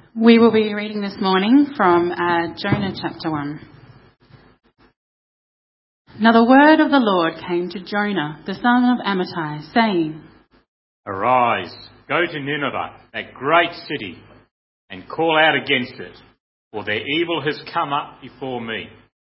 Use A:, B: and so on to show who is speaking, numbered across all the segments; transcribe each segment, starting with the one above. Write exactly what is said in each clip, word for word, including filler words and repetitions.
A: We will be reading this morning from uh, Jonah chapter one. Now the word of the Lord came to Jonah, the son of Amittai, saying,
B: Arise, go to Nineveh, that great city, and call out against it, for their evil has come up before me.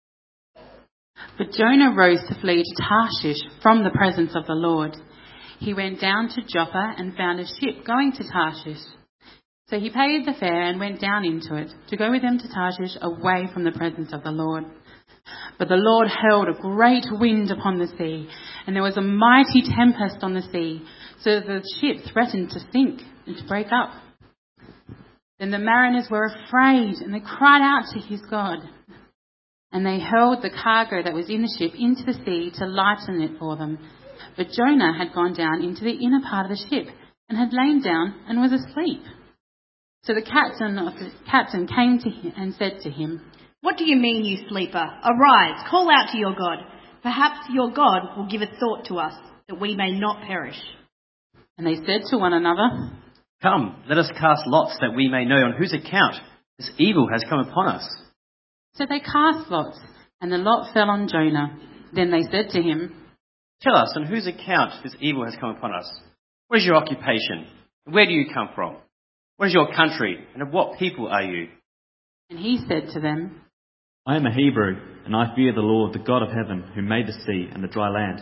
A: But Jonah rose to flee to Tarshish from the presence of the Lord. He went down to Joppa and found a ship going to Tarshish. So he paid the fare and went down into it, to go with them to Tarshish away from the presence of the Lord. But the Lord hurled a great wind upon the sea, and there was a mighty tempest on the sea, so that the ship threatened to sink and to break up. Then the mariners were afraid, and they cried out to his God. And they hurled the cargo that was in the ship into the sea to lighten it for them. But Jonah had gone down into the inner part of the ship, and had lain down and was asleep. So the captain of the captain came to him and said to him,
C: What do you mean, you sleeper? Arise, call out to your God. Perhaps your God will give a thought to us, that we may not perish.
A: And they said to one another,
D: Come, let us cast lots, that we may know on whose account this evil has come upon us.
A: So they cast lots, and the lot fell on Jonah. Then they said to him,
D: Tell us on whose account this evil has come upon us. What is your occupation? And where do you come from? What is your country, and of what people are you?
A: And he said to them,
E: I am a Hebrew, and I fear the Lord, the God of heaven, who made the sea and the dry land.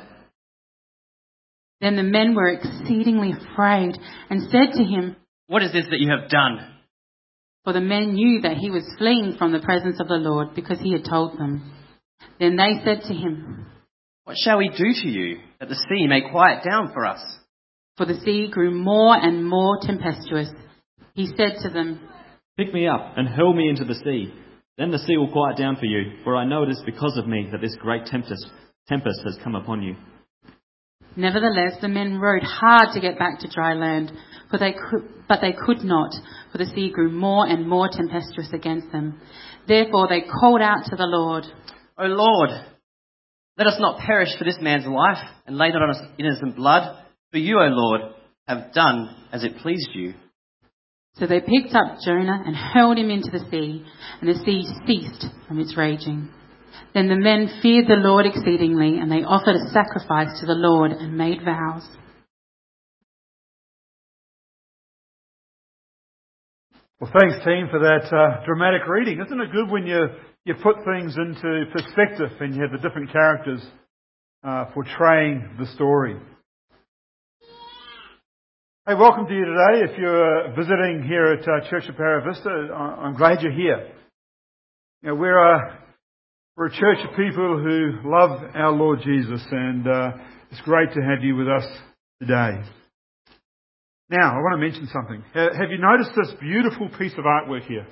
A: Then the men were exceedingly afraid, and said to him,
D: What is this that you have done?
A: For the men knew that he was fleeing from the presence of the Lord, because he had told them. Then they said to him,
D: What shall we do to you, that the sea may quiet down for us?
A: For the sea grew more and more tempestuous. He said to them,
E: Pick me up and hurl me into the sea. Then the sea will quiet down for you, for I know it is because of me that this great tempest, tempest has come upon you.
A: Nevertheless, the men rowed hard to get back to dry land, for they could, but they could not, for the sea grew more and more tempestuous against them. Therefore they called out to the Lord,
D: O Lord, let us not perish for this man's life, and lay not on us innocent blood, for you, O Lord, have done as it pleased you.
A: So they picked up Jonah and hurled him into the sea, and the sea ceased from its raging. Then the men feared the Lord exceedingly, and they offered a sacrifice to the Lord and made vows.
F: Well, thanks, team, for that uh, dramatic reading. Isn't it good when you, you put things into perspective and you have the different characters uh, portraying the story? Hey, welcome to you today. If you're visiting here at uh, Church of Para Vista, I'm glad you're here. You know, we're a, we're a church of people who love our Lord Jesus, and uh, it's great to have you with us today. Now, I want to mention something. Have you noticed this beautiful piece of artwork here?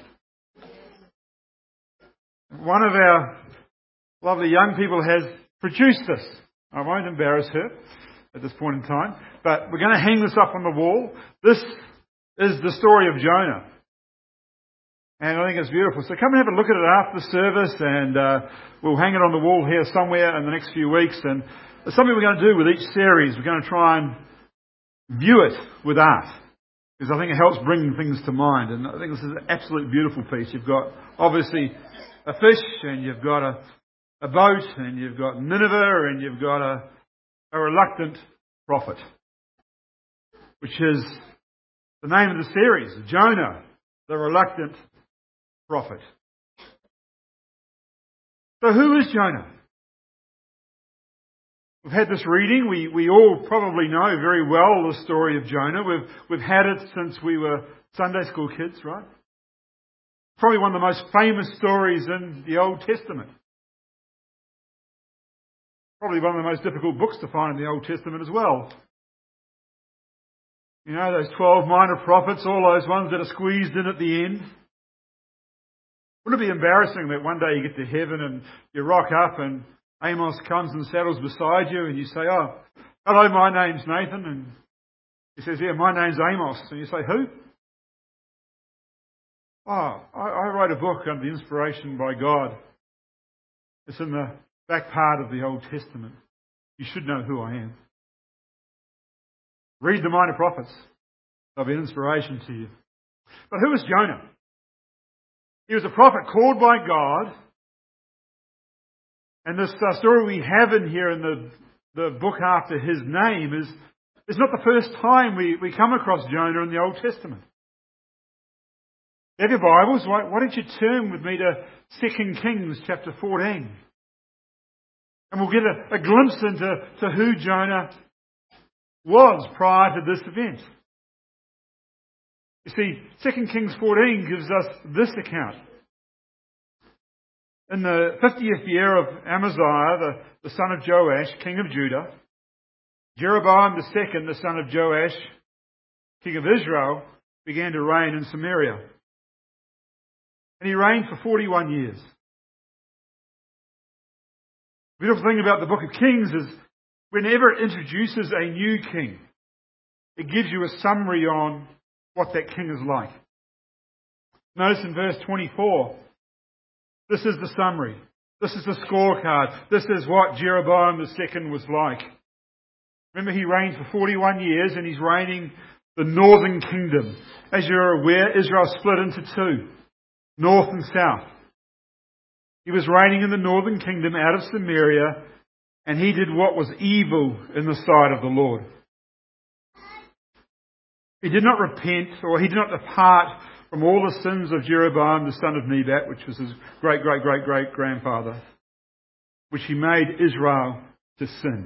F: One of our lovely young people has produced this. I won't embarrass her at this point in time, but we're going to hang this up on the wall. This is the story of Jonah, and I think it's beautiful. So come and have a look at it after the service, and uh, we'll hang it on the wall here somewhere in the next few weeks. And it's something we're going to do with each series. We're going to try and view it with art, because I think it helps bring things to mind. And I think this is an absolutely beautiful piece. You've got obviously a fish, and you've got a, a boat, and you've got Nineveh, and you've got a A reluctant prophet, which is the name of the series, Jonah, the reluctant prophet. So who is Jonah? We've had this reading. We, we all probably know very well the story of Jonah. We've, we've had it since we were Sunday school kids, right? Probably one of the most famous stories in the Old Testament. Probably one of the most difficult books to find in the Old Testament as well. You know, those twelve minor prophets, all those ones that are squeezed in at the end. Wouldn't it be embarrassing that one day you get to heaven and you rock up and Amos comes and settles beside you and you say, oh, hello, my name's Nathan. And he says, yeah, my name's Amos. And you say, who? Oh, I, I wrote a book under the inspiration by God. It's in the back part of the Old Testament. You should know who I am. Read the minor prophets. They'll be an inspiration to you. But who is Jonah? He was a prophet called by God. And this uh, story we have in here in the, the book after his name is, is not the first time we, we come across Jonah in the Old Testament. If you have your Bibles, why, why don't you turn with me to Second Kings chapter fourteen. And we'll get a, a glimpse into to who Jonah was prior to this event. You see, Second Kings fourteen gives us this account. In the fiftieth year of Amaziah, the, the son of Joash, king of Judah, Jeroboam the second, the son of Joash, king of Israel, began to reign in Samaria. And he reigned for forty-one years. The beautiful thing about the book of Kings is whenever it introduces a new king, it gives you a summary on what that king is like. Notice in verse twenty-four, this is the summary. This is the scorecard. This is what Jeroboam the second was like. Remember, he reigned for forty-one years and he's reigning the northern kingdom. As you're aware, Israel split into two, north and south. He was reigning in the northern kingdom out of Samaria, and he did what was evil in the sight of the Lord. He did not repent, or he did not depart from all the sins of Jeroboam the son of Nebat, which was his great, great, great, great grandfather, which he made Israel to sin.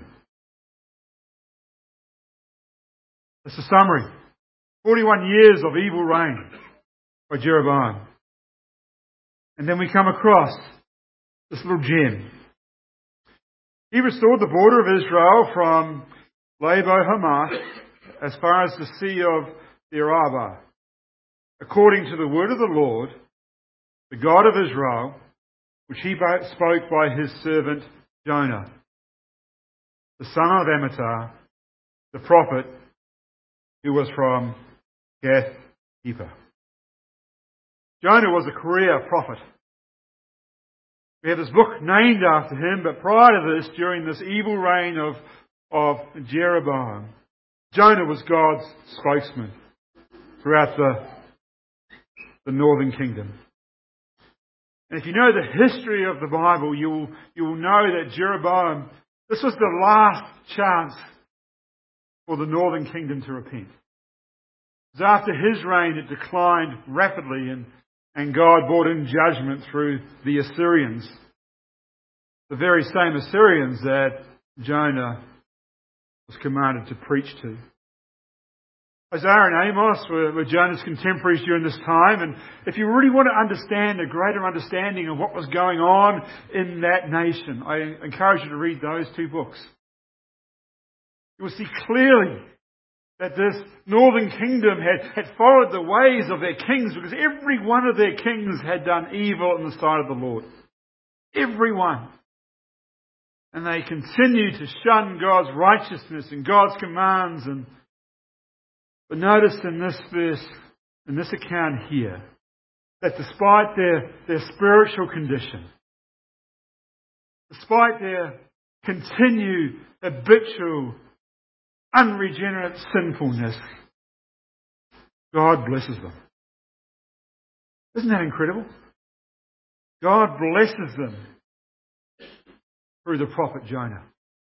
F: That's a summary. forty-one years of evil reign by Jeroboam. And then we come across this little gem. He restored the border of Israel from Labo Hamath as far as the sea of the Arabah, according to the word of the Lord, the God of Israel, which he spoke by his servant Jonah, the son of Amittai, the prophet, who was from Gath-hepher. Jonah was a career prophet. We have this book named after him, but prior to this, during this evil reign of, of Jeroboam, Jonah was God's spokesman throughout the, the northern kingdom. And if you know the history of the Bible, you'll, you'll know that Jeroboam, this was the last chance for the northern kingdom to repent. Because after his reign, it declined rapidly, and, and God brought in judgment through the Assyrians. The very same Assyrians that Jonah was commanded to preach to. Isaiah and Amos were, were Jonah's contemporaries during this time, and if you really want to understand a greater understanding of what was going on in that nation, I encourage you to read those two books. You will see clearly that this northern kingdom had, had followed the ways of their kings, because every one of their kings had done evil in the sight of the Lord. Every one. And they continued to shun God's righteousness and God's commands. And But notice in this verse, in this account here, that despite their, their spiritual condition, despite their continued habitual unregenerate sinfulness, God blesses them. Isn't that incredible? God blesses them through the prophet Jonah.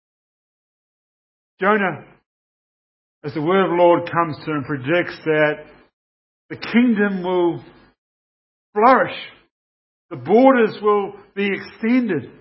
F: Jonah, as the word of the Lord comes to him, predicts that the kingdom will flourish. The borders will be extended.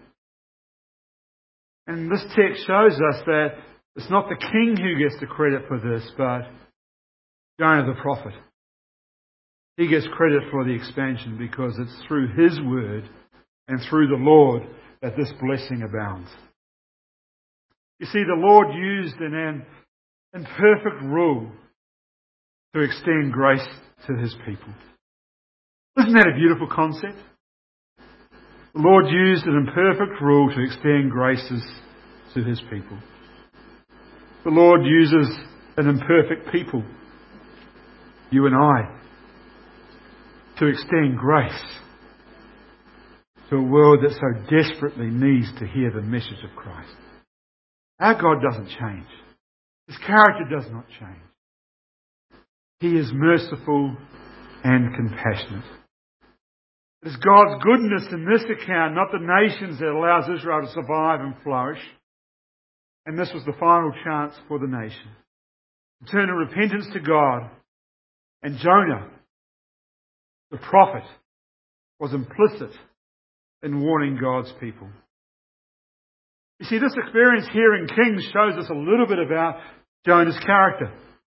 F: And this text shows us that it's not the king who gets the credit for this, but Jonah the prophet. He gets credit for the expansion because it's through his word and through the Lord that this blessing abounds. You see, the Lord used an imperfect rule to extend grace to his people. Isn't that a beautiful concept? The Lord used an imperfect rule to extend graces to his people. The Lord uses an imperfect people, you and I, to extend grace to a world that so desperately needs to hear the message of Christ. Our God doesn't change. His character does not change. He is merciful and compassionate. It is God's goodness in this account, not the nations, that allows Israel to survive and flourish. And this was the final chance for the nation to turn in repentance to God. And Jonah, the prophet, was implicit in warning God's people. You see, this experience here in Kings shows us a little bit about Jonah's character.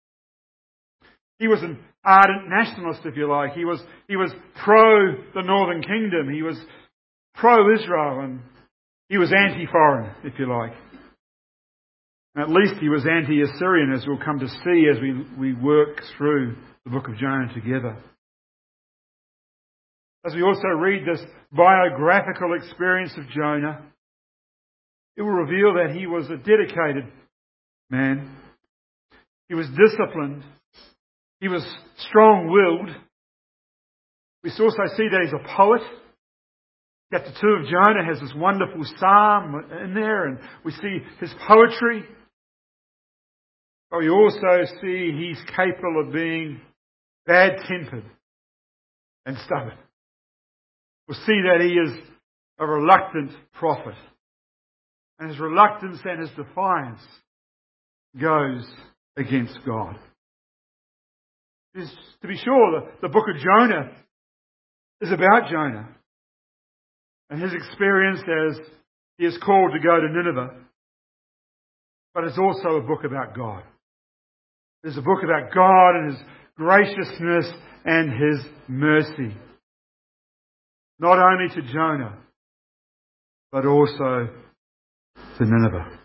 F: He was an ardent nationalist, if you like. He was, he was pro the Northern Kingdom. He was pro-Israel, and he was anti-foreign, if you like. And at least he was anti-Assyrian, as we'll come to see as we, we work through the book of Jonah together. As we also read this biographical experience of Jonah, it will reveal that he was a dedicated man. He was disciplined. He was strong-willed. We also see that he's a poet. Chapter two of Jonah has this wonderful psalm in there, and we see his poetry. But we also see he's capable of being bad-tempered and stubborn. We'll see that he is a reluctant prophet. And his reluctance and his defiance goes against God. To be sure, the, the book of Jonah is about Jonah and his experience as he is called to go to Nineveh. But it's also a book about God. It's a book about God and His graciousness and His mercy. Not only to Jonah, but also to Nineveh.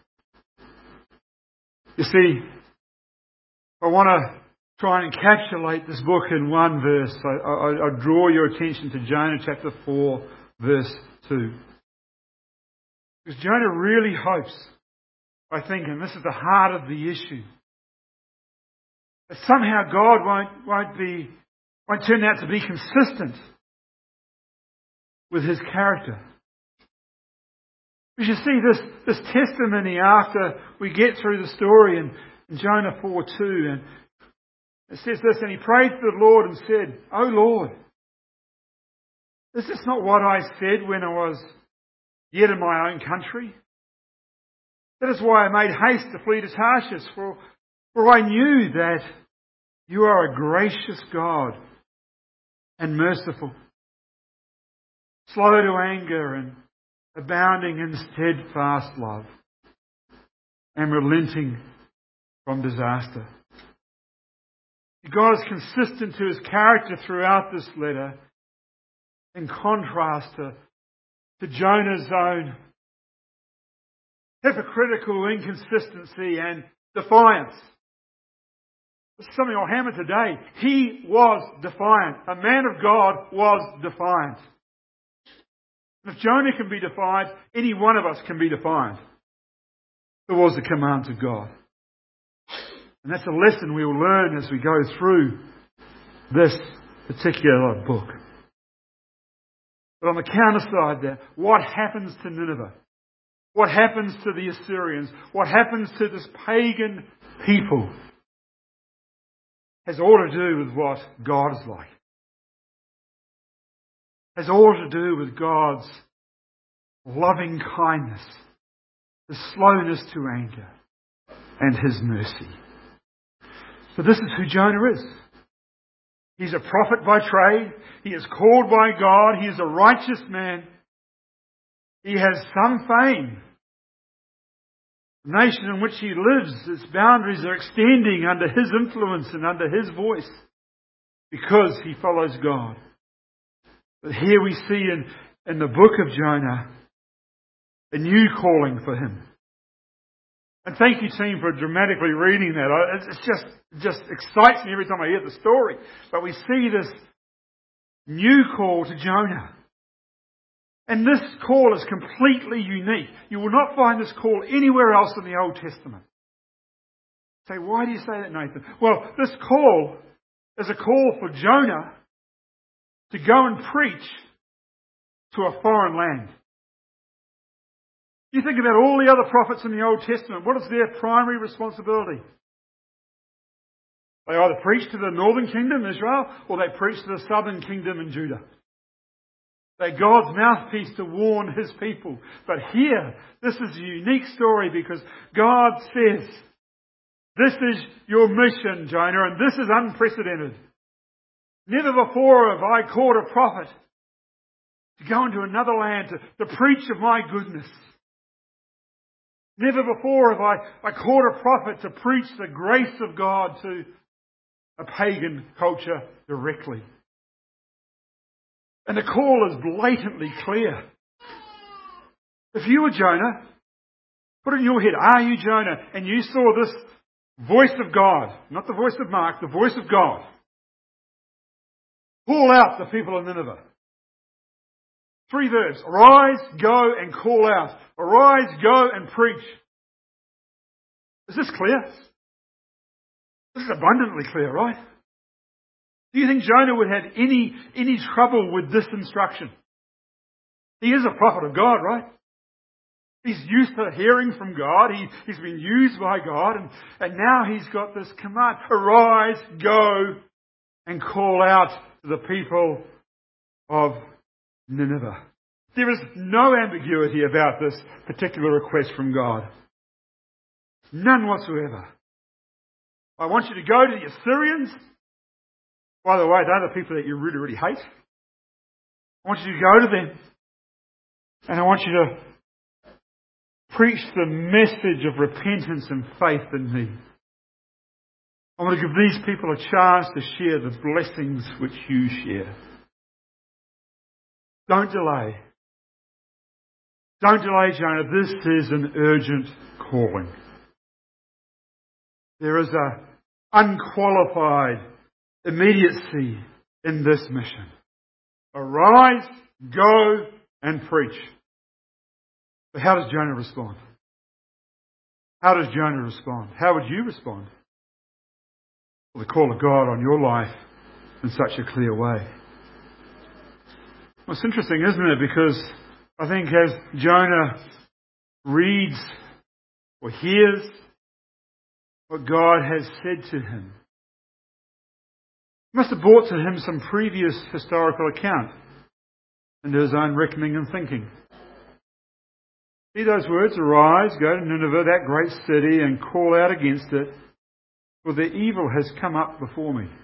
F: You see, I want to try and encapsulate this book in one verse. I, I, I draw your attention to Jonah chapter four, verse two. Because Jonah really hopes, I think, and this is the heart of the issue, that somehow God won't, won't be, won't turn out to be consistent with His character. Because you see this, this testimony after we get through the story in, in Jonah four two, and it says this, and he prayed to the Lord and said, "O Lord, is this not what I said when I was yet in my own country? That is why I made haste to flee to Tarshish, for, for I knew that you are a gracious God and merciful, slow to anger and abounding in steadfast love, and relenting from disaster." God is consistent to His character throughout this letter, in contrast to, to Jonah's own hypocritical inconsistency and defiance. This is something I'll hammer today. He was defiant. A man of God was defiant. If Jonah can be defiant, any one of us can be defiant. It was the command of God. And that's a lesson we will learn as we go through this particular book. But on the counter side there, what happens to Nineveh? What happens to the Assyrians? What happens to this pagan people has all to do with what God is like. Has all to do with God's loving kindness, His slowness to anger, and His mercy. So this is who Jonah is. He's a prophet by trade. He is called by God. He is a righteous man. He has some fame. The nation in which he lives, its boundaries are extending under his influence and under his voice because he follows God. But here we see in, in the book of Jonah a new calling for him. And thank you, team, for dramatically reading that. It's just, it just excites me every time I hear the story. But we see this new call to Jonah. And this call is completely unique. You will not find this call anywhere else in the Old Testament. Say, why do you say that, Nathan? Well, this call is a call for Jonah to go and preach to a foreign land. You think about all the other prophets in the Old Testament. What is their primary responsibility? They either preach to the northern kingdom, Israel, or they preach to the southern kingdom in Judah. They're God's mouthpiece to warn His people. But here, this is a unique story because God says, this is your mission, Jonah, and this is unprecedented. Never before have I called a prophet to go into another land to, to preach of my goodness. Never before have I, I called a prophet to preach the grace of God to a pagan culture directly. And the call is blatantly clear. If you were Jonah, put it in your head, are you Jonah? And you saw this voice of God, not the voice of Mark, the voice of God. Call out the people of Nineveh. Three verbs. Arise, go, and call out. Arise, go, and preach. Is this clear? This is abundantly clear, right? Do you think Jonah would have any, any trouble with this instruction? He is a prophet of God, right? He's used to hearing from God. He, he's been used by God. And, and now he's got this command. Arise, go, and call out to the people of Nineveh. There is no ambiguity about this particular request from God. None whatsoever. I want you to go to the Assyrians. By the way, they're the people that you really, really hate. I want you to go to them. And I want you to preach the message of repentance and faith in me. I want to give these people a chance to share the blessings which you share. Don't delay. Don't delay, Jonah. This is an urgent calling. There is an unqualified immediacy in this mission. Arise, go, and preach. But how does Jonah respond? How does Jonah respond? How would you respond? Well, the call of God on your life in such a clear way. Well, it's interesting, isn't it? Because I think as Jonah reads or hears what God has said to him, it must have brought to him some previous historical account into his own reckoning and thinking. See those words, arise, go to Nineveh, that great city, and call out against it, for the evil has come up before me.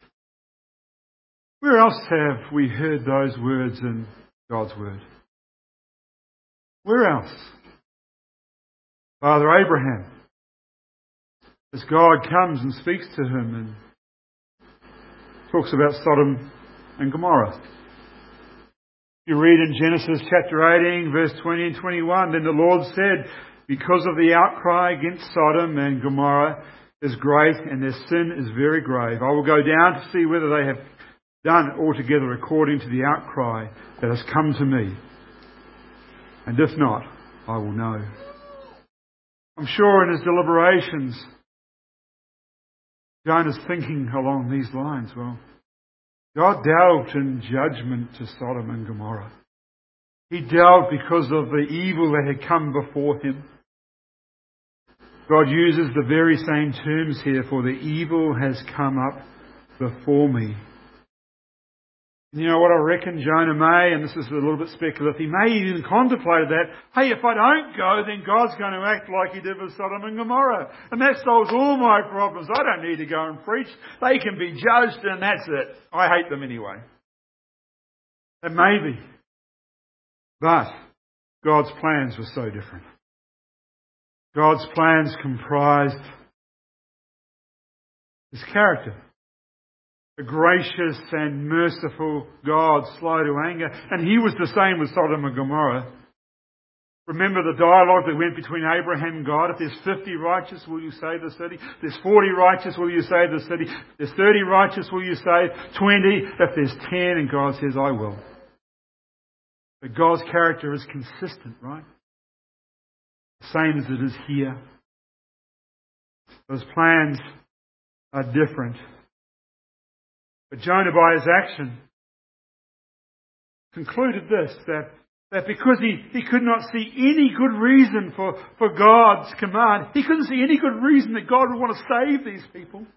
F: Where else have we heard those words in God's Word? Where else? Father Abraham, as God comes and speaks to him and talks about Sodom and Gomorrah. You read in Genesis chapter eighteen, verse twenty and twenty-one, then the Lord said, because of the outcry against Sodom and Gomorrah is great and their sin is very grave, I will go down to see whether they have done altogether according to the outcry that has come to me. And if not, I will know. I'm sure in his deliberations, Jonah's thinking along these lines. Well, God dealt in judgment to Sodom and Gomorrah. He dealt because of the evil that had come before him. God uses the very same terms here, for the evil has come up before me. You know what I reckon Jonah may, and this is a little bit speculative, he may even contemplated that, hey, if I don't go, then God's going to act like he did with Sodom and Gomorrah. And that solves all my problems. I don't need to go and preach. They can be judged and that's it. I hate them anyway. And maybe. But God's plans were so different. God's plans comprised his character. A gracious and merciful God, slow to anger. And he was the same with Sodom and Gomorrah. Remember the dialogue that went between Abraham and God. If there's fifty righteous, will you save the city? If there's forty righteous, will you save the city? If there's thirty righteous, will you save twenty? If there's ten, and God says, I will. But God's character is consistent, right? The same as it is here. Those plans are different. But Jonah, by his action, concluded this, that, that because he, he could not see any good reason for, for God's command, he couldn't see any good reason that God would want to save these people.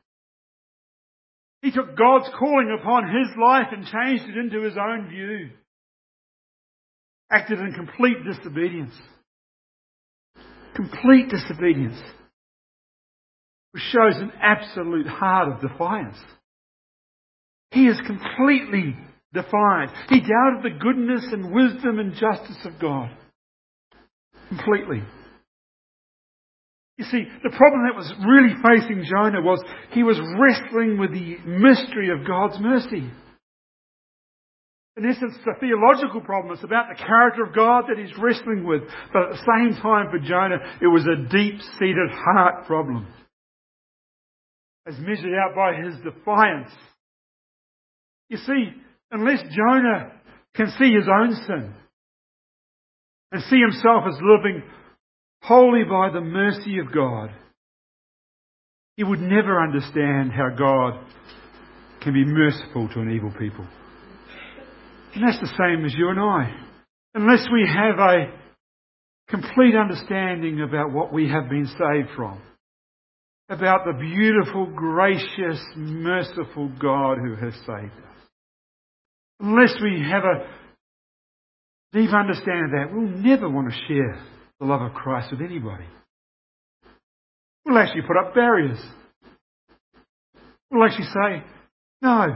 F: He took God's calling upon his life and changed it into his own view. acted in complete disobedience. Complete disobedience. Which shows an absolute heart of defiance. He is completely defiant. He doubted the goodness and wisdom and justice of God. Completely. You see, the problem that was really facing Jonah was he was wrestling with the mystery of God's mercy. In essence, it's a theological problem. It's about the character of God that he's wrestling with. But at the same time for Jonah, it was a deep-seated heart problem. As measured out by his defiance. You see, unless Jonah can see his own sin and see himself as living wholly by the mercy of God, he would never understand how God can be merciful to an evil people. And that's the same as you and I. Unless we have a complete understanding about what we have been saved from, about the beautiful, gracious, merciful God who has saved us. Unless we have a deep understanding of that, we'll never want to share the love of Christ with anybody. We'll actually put up barriers. We'll actually say, no,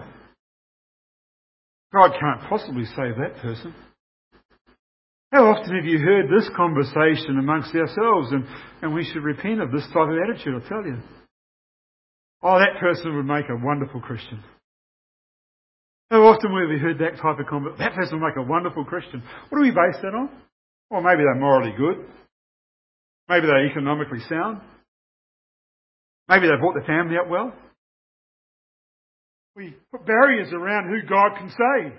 F: God can't possibly save that person. How often have you heard this conversation amongst ourselves, and, and we should repent of this type of attitude, I'll tell you. Oh, that person would make a wonderful Christian. How often have we heard that type of conversation? That person would make a wonderful Christian. What do we base that on? Well, maybe they're morally good. Maybe they're economically sound. Maybe they brought their family up well. We put barriers around who God can save.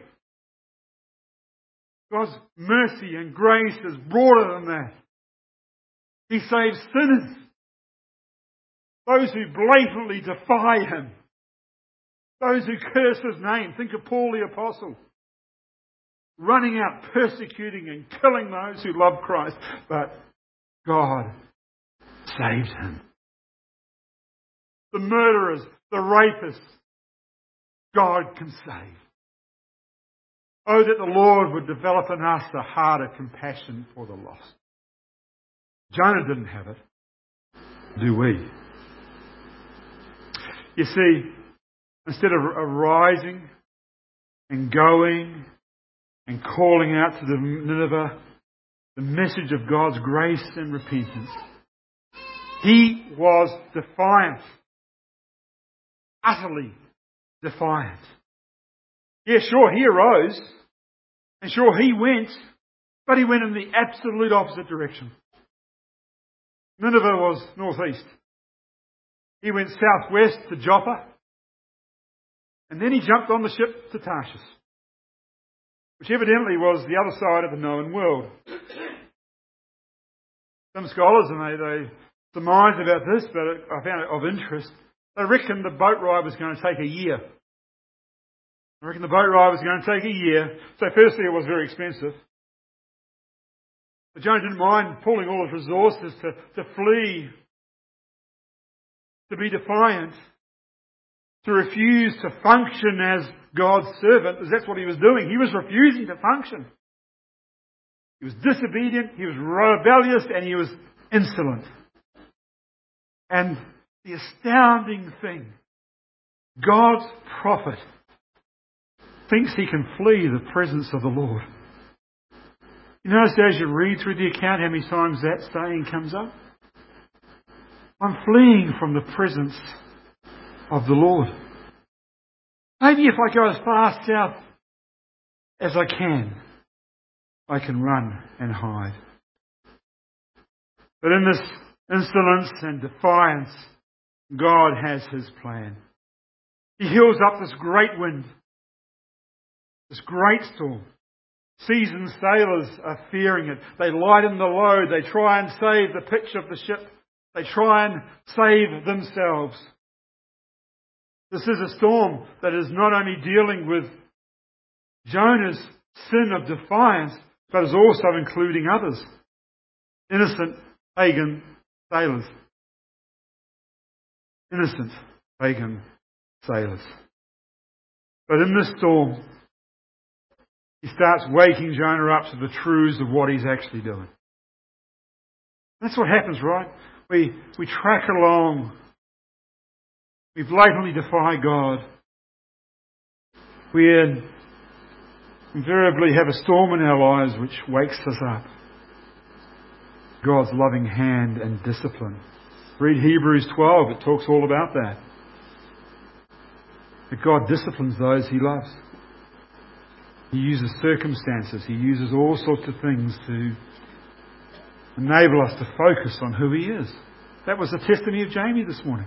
F: God's mercy and grace is broader than that. He saves sinners. Those who blatantly defy Him. Those who curse His name. Think of Paul the Apostle. Running out, persecuting and killing those who love Christ. But God saved him. The murderers, the rapists, God can save. Oh, that the Lord would develop in us a heart of compassion for the lost. Jonah didn't have it. Do we? You see, instead of arising and going and calling out to the Nineveh the message of God's grace and repentance, he was defiant. Utterly defiant. Yeah, sure, he arose. And sure, he went. But he went in the absolute opposite direction. Nineveh was northeast. He went southwest to Joppa. And then he jumped on the ship to Tarshish, which evidently was the other side of the known world. Some scholars, and they, they surmise about this, but I found it of interest. They reckon the boat ride was going to take a year. I reckon the boat ride was going to take a year. So firstly, it was very expensive. But Jonah didn't mind pulling all his resources to, to flee, to be defiant, to refuse to function as God's servant, because that's what he was doing. He was refusing to function. He was disobedient, he was rebellious, and he was insolent. And the astounding thing, God's prophet thinks he can flee the presence of the Lord. You notice as you read through the account how many times that saying comes up? I'm fleeing from the presence of the Lord. Maybe if I go as far south as I can, I can run and hide. But in this insolence and defiance, God has His plan. He heals up this great wind, this great storm. Seasoned sailors are fearing it. They lighten the load. They try and save the pitch of the ship. They try and save themselves. This is a storm that is not only dealing with Jonah's sin of defiance, but is also including others. Innocent pagan sailors. Innocent pagan sailors. But in this storm, he starts waking Jonah up to the truths of what he's actually doing. That's what happens, right? We, we track along. We blatantly defy God. We invariably have a storm in our lives which wakes us up. God's loving hand and discipline. Read Hebrews twelve, it talks all about that. That God disciplines those He loves. He uses circumstances, He uses all sorts of things to enable us to focus on who He is. That was the testimony of Jamie this morning.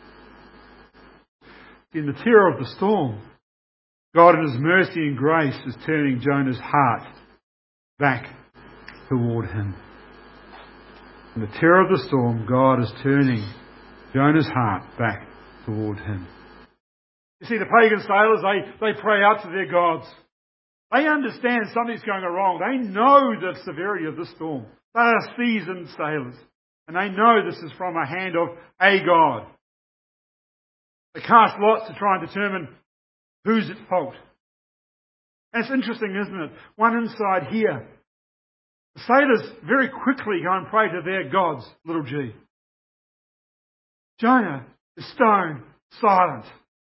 F: In the terror of the storm, God in His mercy and grace is turning Jonah's heart back toward Him. In the terror of the storm, God is turning Jonah's heart back toward Him. You see, the pagan sailors, they, they pray out to their gods. They understand something's going wrong. They know the severity of the storm. They are seasoned sailors. And they know this is from a hand of a God. They cast lots to try and determine who's at fault. And it's interesting, isn't it? One inside here. The sailors very quickly go and pray to their gods, little g. Jonah is stone silent.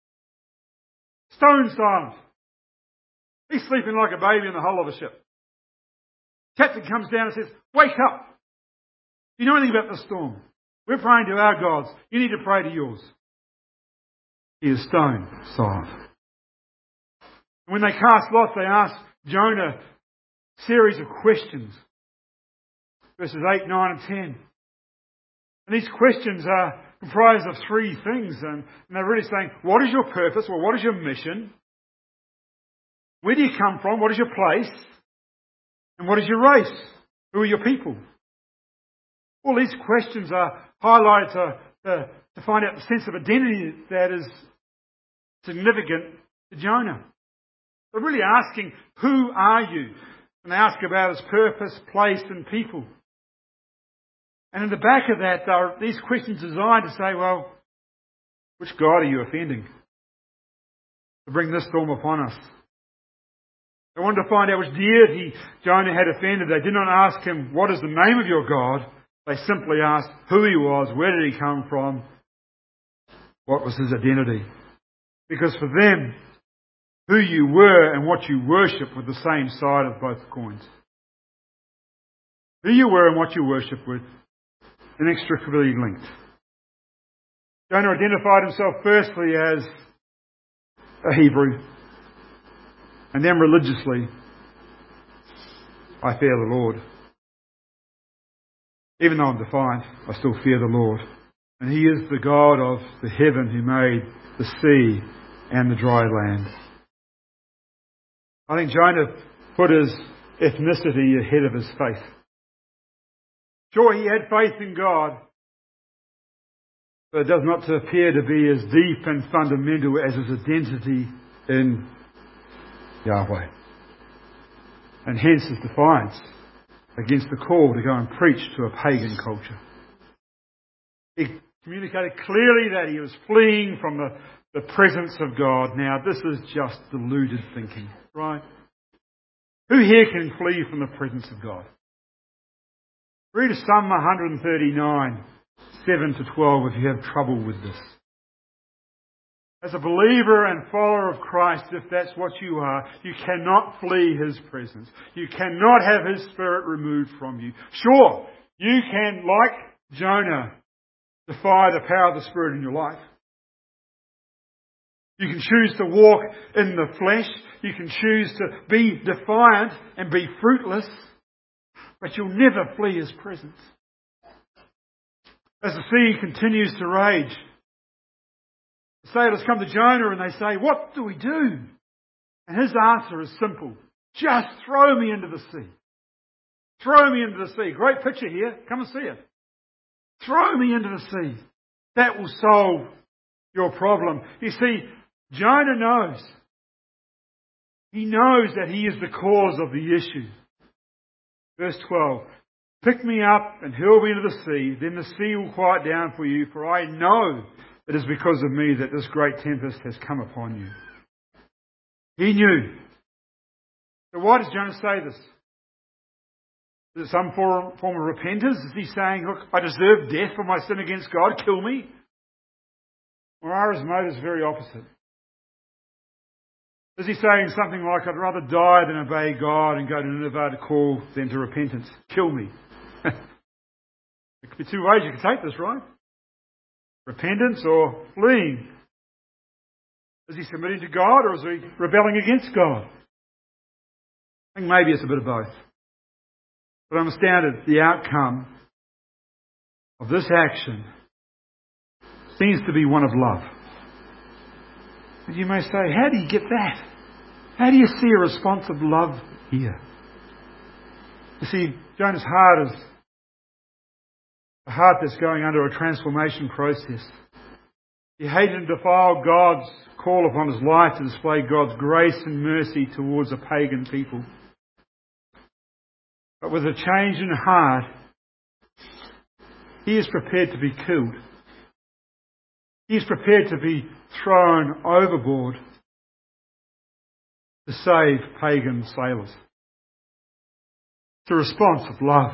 F: Stone silent. He's sleeping like a baby in the hull of a ship. Captain comes down and says, wake up. You know anything about the storm? We're praying to our gods. You need to pray to yours. He is stone silent. When they cast lots, they ask Jonah a series of questions. Verses eight, nine and ten. And these questions are comprised of three things. And they're really saying, what is your purpose? Well, what is your mission? Where do you come from? What is your place? And what is your race? Who are your people? All these questions are highlighted to, to, to find out the sense of identity that is significant to Jonah. They're really asking, who are you? And they ask about his purpose, place and people. And in the back of that, there are these questions designed to say, well, which God are you offending to bring this storm upon us? They wanted to find out which deity Jonah had offended. They did not ask him, what is the name of your God? They simply asked who he was, where did he come from, what was his identity. Because for them, who you were and what you worship were the same side of both coins. Who you were and what you worship were inextricably linked. Jonah identified himself firstly as a Hebrew, and then religiously, I fear the Lord. Even though I'm defiant, I still fear the Lord. And He is the God of the heaven who made the sea and the dry land. I think Jonah put his ethnicity ahead of his faith. Sure, he had faith in God, but it does not appear to be as deep and fundamental as his identity in Yahweh. And hence his defiance against the call to go and preach to a pagan culture. He communicated clearly that he was fleeing from the, the presence of God. Now, this is just deluded thinking, right? Who here can flee from the presence of God? Read Psalm one thirty-nine, seven to twelve if you have trouble with this. As a believer and follower of Christ, if that's what you are, you cannot flee His presence. You cannot have His Spirit removed from you. Sure, you can, like Jonah, defy the power of the Spirit in your life. You can choose to walk in the flesh. You can choose to be defiant and be fruitless. But you'll never flee His presence. As the sea continues to rage, the sailors come to Jonah and they say, what do we do? And his answer is simple. Just throw me into the sea. Throw me into the sea. Great picture here. Come and see it. Throw me into the sea. That will solve your problem. You see, Jonah knows. He knows that he is the cause of the issue. Verse twelve. Pick me up and hurl me into the sea. Then the sea will quiet down for you, for I know it is because of me that this great tempest has come upon you. He knew So why does Jonah say this? Is it some form, form of repentance? Is he saying, look, I deserve death for my sin against God, kill me? Or are his motives very opposite? Is he saying something like, I'd rather die than obey God and go to Nineveh to call them to repentance? Kill me. There could be two ways you could take this, right? Repentance or fleeing. Is he submitting to God or is he rebelling against God? I think maybe it's a bit of both. But I'm astounded the outcome of this action seems to be one of love. And you may say, how do you get that? How do you see a response of love here? You see, Jonah's heart is a heart that's going under a transformation process. He hated and defiled God's call upon his life to display God's grace and mercy towards a pagan people. But with a change in heart, he is prepared to be killed. He is prepared to be thrown overboard to save pagan sailors. It's a response of love.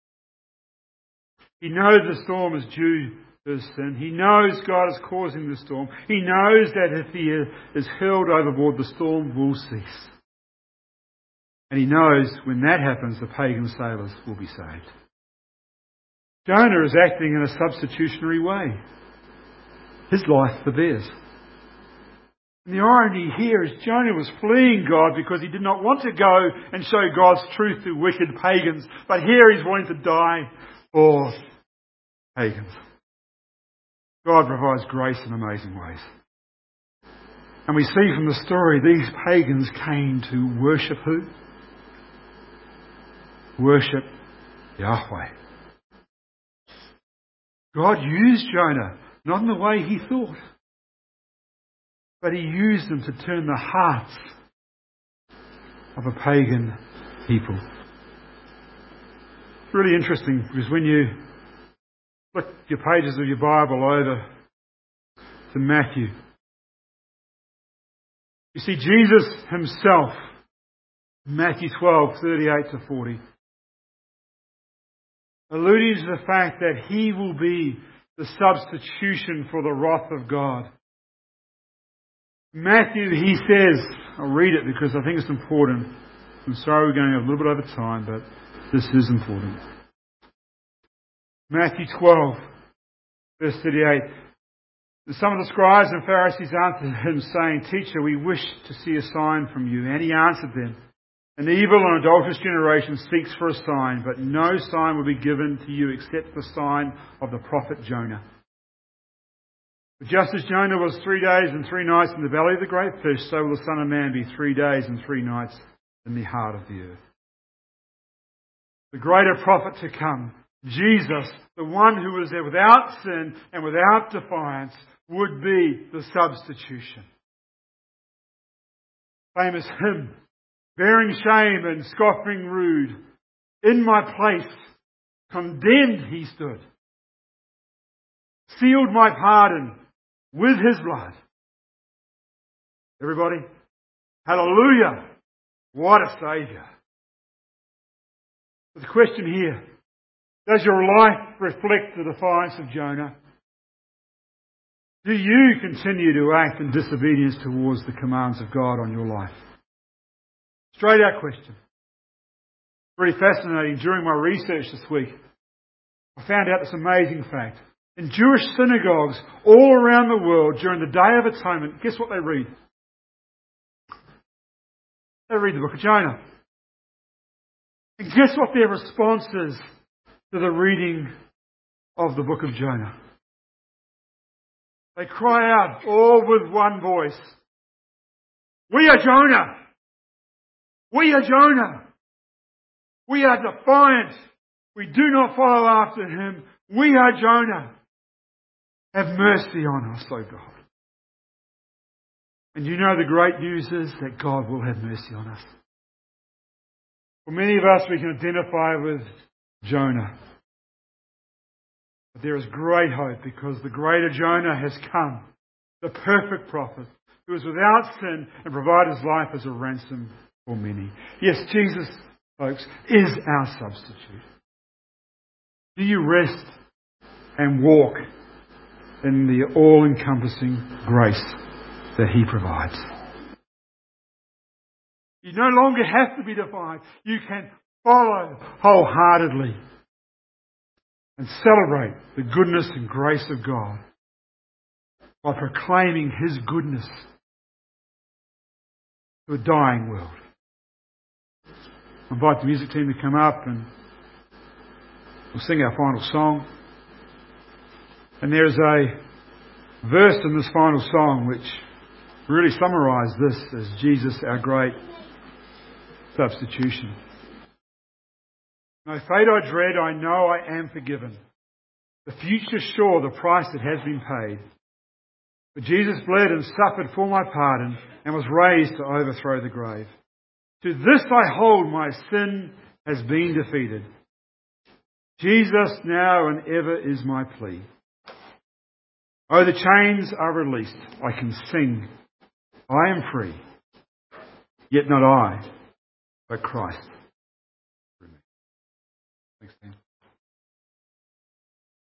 F: He knows the storm is due to his sin. He knows God is causing the storm. He knows that if he is hurled overboard, the storm will cease. And he knows when that happens, the pagan sailors will be saved. Jonah is acting in a substitutionary way. His life for theirs. And the irony here is Jonah was fleeing God because he did not want to go and show God's truth to wicked pagans. But here he's wanting to die for pagans. God provides grace in amazing ways. And we see from the story, these pagans came to worship who? Worship Yahweh. God used Jonah, not in the way he thought, but he used them to turn the hearts of a pagan people. It's really interesting because when you flip your pages of your Bible over to Matthew, you see Jesus himself, Matthew twelve, thirty-eight to forty, alluding to the fact that he will be the substitution for the wrath of God. Matthew, he says, I'll read it because I think it's important. I'm sorry we're going a little bit over time, but this is important. Matthew twelve, verse thirty-eight. Some of the scribes and Pharisees answered him, saying, Teacher, we wish to see a sign from you. And he answered them, An evil and adulterous generation seeks for a sign, but no sign will be given to you except the sign of the prophet Jonah. But just as Jonah was three days and three nights in the belly of the great fish, so will the Son of Man be three days and three nights in the heart of the earth. The greater prophet to come, Jesus, the one who was there without sin and without defiance, would be the substitution. Famous hymn, bearing shame and scoffing rude, in my place, condemned he stood, sealed my pardon with his blood. Everybody, hallelujah, what a Saviour. But the question here, does your life reflect the defiance of Jonah? Do you continue to act in disobedience towards the commands of God on your life? Straight out question. Pretty fascinating. During my research this week, I found out this amazing fact. In Jewish synagogues all around the world during the Day of Atonement, guess what they read? They read the book of Jonah. And guess what their response is to the reading of the book of Jonah? They cry out all with one voice, We are Jonah! We are Jonah! We are defiant! We do not follow after him. We are Jonah! Have mercy on us, O God. And you know the great news is that God will have mercy on us. For many of us, we can identify with Jonah. But there is great hope because the greater Jonah has come, the perfect prophet who is without sin and provided his life as a ransom for many. Yes, Jesus, folks, is our substitute. Do you rest and walk in the all-encompassing grace that He provides? You no longer have to be defined. You can follow wholeheartedly and celebrate the goodness and grace of God by proclaiming His goodness to a dying world. I invite the music team to come up and we'll sing our final song. And there's a verse in this final song which really summarises this as Jesus, our great substitution. No fate I dread, I know I am forgiven. The future sure, the price that has been paid. But Jesus bled and suffered for my pardon and was raised to overthrow the grave. To this I hold, my sin has been defeated. Jesus now and ever is my plea. Oh, the chains are released. I can sing. I am free. Yet not I, but Christ. Thanks, Dan.